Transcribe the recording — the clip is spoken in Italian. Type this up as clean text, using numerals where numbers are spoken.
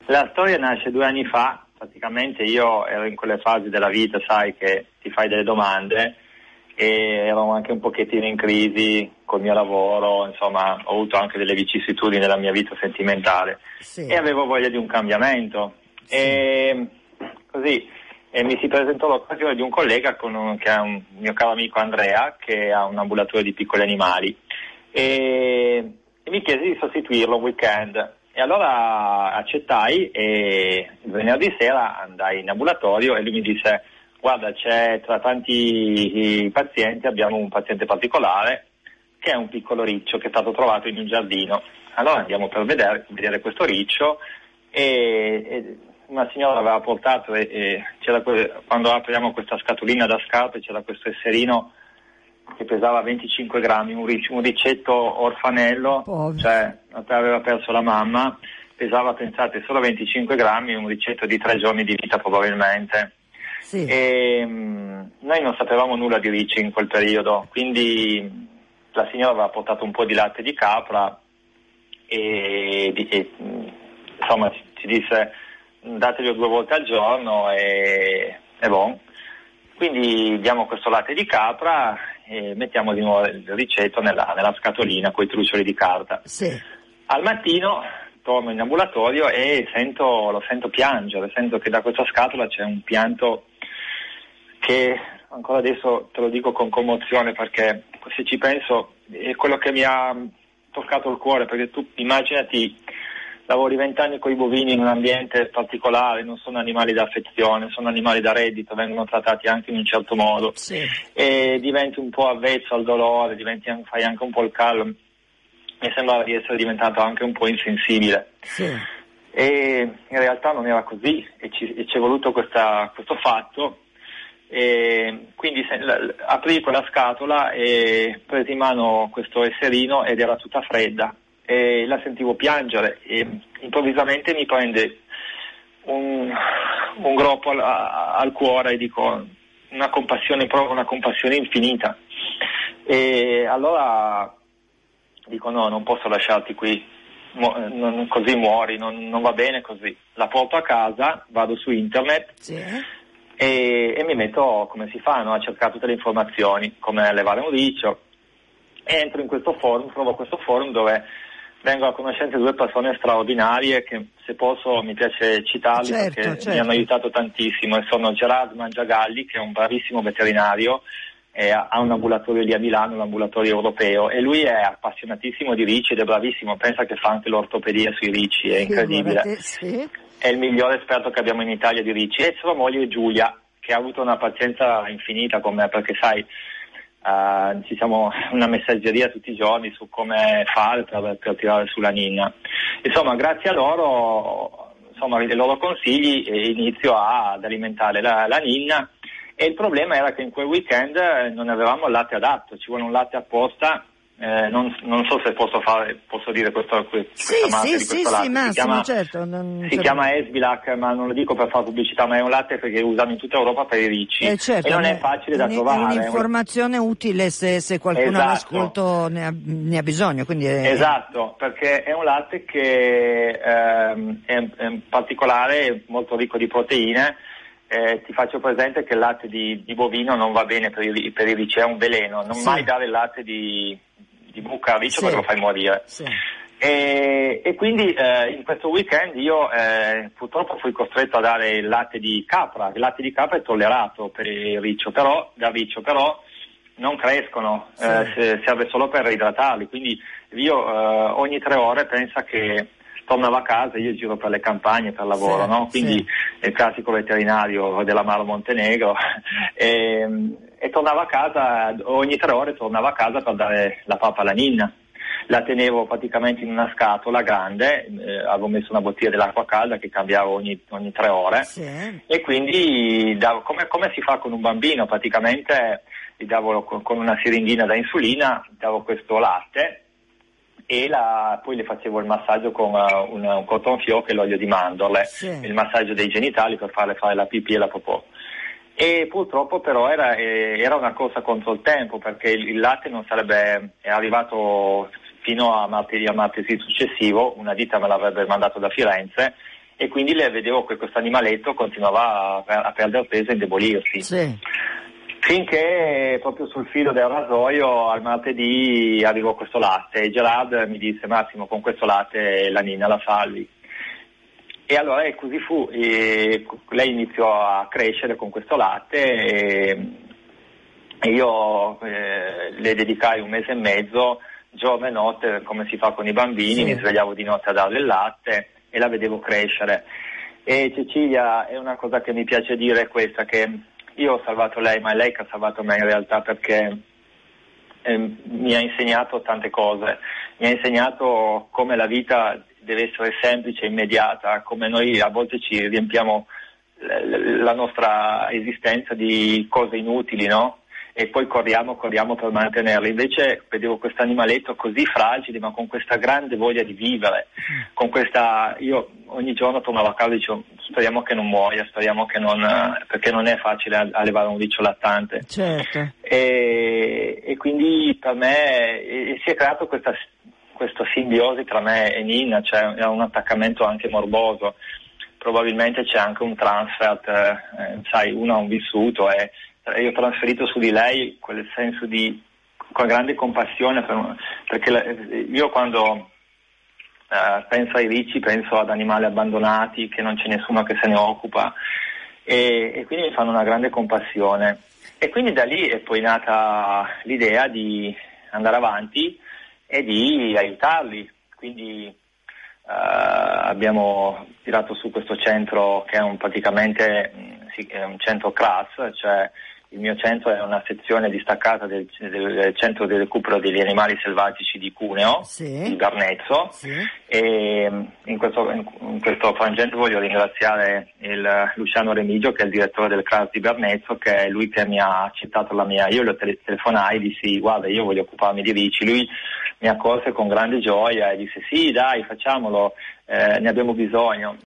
La storia nasce 2 anni fa, praticamente io ero in quelle fasi della vita, sai, che ti fai delle domande e ero anche un pochettino in crisi col mio lavoro, insomma ho avuto anche delle vicissitudini nella mia vita sentimentale e avevo voglia di un cambiamento e così mi si presentò l'occasione di un collega che è un mio caro amico Andrea, che ha un ambulatorio di piccoli animali e mi chiese di sostituirlo un weekend. E allora accettai e il venerdì sera andai in ambulatorio e lui mi disse: guarda, c'è tra tanti pazienti, abbiamo un paziente particolare che è un piccolo riccio che è stato trovato in un giardino. Allora andiamo per vedere questo riccio e una signora aveva portato e c'era quando apriamo questa scatolina da scarpe c'era questo esserino che pesava 25 grammi, un riccetto orfanello, cioè aveva perso la mamma, pesava, pensate, solo 25 grammi, un riccetto di 3 giorni di vita probabilmente. Sì. E noi non sapevamo nulla di ricci in quel periodo, quindi la signora aveva portato un po' di latte di capra e insomma ci disse: dateglielo 2 volte al giorno e bon. Quindi diamo questo latte di capra e mettiamo di nuovo il ricetto nella scatolina con i trucioli di carta. Sì. Al mattino torno in ambulatorio e lo sento piangere, sento che da questa scatola c'è un pianto che ancora adesso te lo dico con commozione, perché se ci penso è quello che mi ha toccato il cuore, perché tu immaginati, lavori 20 anni con i bovini in un ambiente particolare, non sono animali da affezione, sono animali da reddito, vengono trattati anche in un certo modo, sì. E diventi un po' avvezzo al dolore, fai anche un po' il callo. Mi sembrava di essere diventato anche un po' insensibile. Sì. E in realtà non era così e ci è voluto questo fatto. E quindi aprì quella scatola e presi in mano questo esserino ed era tutta fredda e la sentivo piangere e improvvisamente mi prende un groppo al cuore e dico provo una compassione infinita e allora dico: no, non posso lasciarti qui, così muori, non va bene così. La porto a casa, vado su internet, sì. e mi metto, come si fa, no? A cercare tutte le informazioni, come allevare un riccio. Entro in questo forum, trovo questo forum dove vengo a conoscenza di 2 persone straordinarie che, se posso, mi piace citarli, perché mi hanno aiutato tantissimo, e sono Gerard Mangiagalli, che è un bravissimo veterinario, ha un ambulatorio lì a Milano, l'ambulatorio europeo, e lui è appassionatissimo di ricci ed è bravissimo, pensa che fa anche l'ortopedia sui ricci, è incredibile. Sì. È il migliore esperto che abbiamo in Italia di ricci, e sua moglie Giulia, che ha avuto una pazienza infinita con me, perché sai, ci siamo una messaggeria tutti i giorni su come fare per tirare sulla ninna. Insomma, grazie a loro, ai loro consigli, inizio ad alimentare la ninna. E il problema era che in quel weekend non avevamo il latte adatto, ci vuole un latte apposta, non so se posso dire questa marca di questo latte. Massimo, certo. Si chiama Esbilac, ma non lo dico per fare pubblicità, ma è un latte che usano in tutta Europa per i ricci, certo, e non è facile da trovare. È un'informazione utile se qualcuno all'ascolto ne ha bisogno. Quindi Esatto, perché è un latte che è in particolare molto ricco di proteine. Ti faccio presente che il latte di bovino non va bene per i ricci, è un veleno, non mai dare il latte di mucca a riccio, perché lo fai morire. Sì. E quindi in questo weekend io purtroppo fui costretto a dare il latte di capra. Il latte di capra è tollerato per il riccio, però non crescono, serve solo per idratarli, quindi io ogni 3 ore pensa che tornavo a casa, io giro per le campagne per lavoro, no? Quindi è il classico veterinario dell'Amaro Montenegro e tornavo a casa, ogni 3 ore tornavo a casa per dare la pappa alla ninna. La tenevo praticamente in una scatola grande, avevo messo una bottiglia dell'acqua calda che cambiavo ogni 3 ore, e quindi davo, come si fa con un bambino, praticamente gli davo con una siringhina da insulina, davo questo latte e poi le facevo il massaggio con un cotton fioc e l'olio di mandorle, il massaggio dei genitali per farle fare la pipì e la popò. E purtroppo però era una corsa contro il tempo, perché il latte non sarebbe arrivato fino a martedì successivo, una ditta me l'avrebbe mandato da Firenze e quindi vedevo che questo animaletto continuava a perdere peso e indebolirsi. Sì. Finché proprio sul filo del rasoio al martedì arrivò questo latte e Gerard mi disse: Massimo, con questo latte la Nina la salvi. E allora così fu, lei iniziò a crescere con questo latte e io le dedicai 1 mese e mezzo, giorno e notte, come si fa con i bambini. Sì. Mi svegliavo di notte a darle il latte e la vedevo crescere. E Cecilia, è una cosa che mi piace dire è questa, che io ho salvato lei, ma è lei che ha salvato me in realtà, perché mi ha insegnato tante cose, mi ha insegnato come la vita deve essere semplice e immediata, come noi a volte ci riempiamo la nostra esistenza di cose inutili, no? E poi corriamo per mantenerle. Invece vedevo questo animaletto così fragile, ma con questa grande voglia di vivere, con questa, io ogni giorno tornavo a casa e dicevo: speriamo che non muoia, speriamo che non, perché non è facile allevare un riccio lattante. Certo. E quindi per me si è creato questa simbiosi tra me e Nina, cioè è un attaccamento anche morboso. Probabilmente c'è anche un transfer, sai, uno ha un vissuto e io ho trasferito su di lei quel senso di grande compassione, perché io quando penso ai ricci penso ad animali abbandonati, che non c'è nessuno che se ne occupa, e quindi mi fanno una grande compassione. E quindi da lì è poi nata l'idea di andare avanti e di aiutarli. Quindi abbiamo tirato su questo centro che è praticamente un centro CRAS, cioè il mio centro è una sezione distaccata del centro di recupero degli animali selvatici di Cuneo, sì, di Bernezzo, sì. E in questo frangente voglio ringraziare il Luciano Remigio, che è il direttore del CRAS di Bernezzo, che è lui che mi ha accettato io lo telefonai, dissi: guarda, io voglio occuparmi di ricci. Lui mi accolse con grande gioia e disse: sì, dai, facciamolo, ne abbiamo bisogno.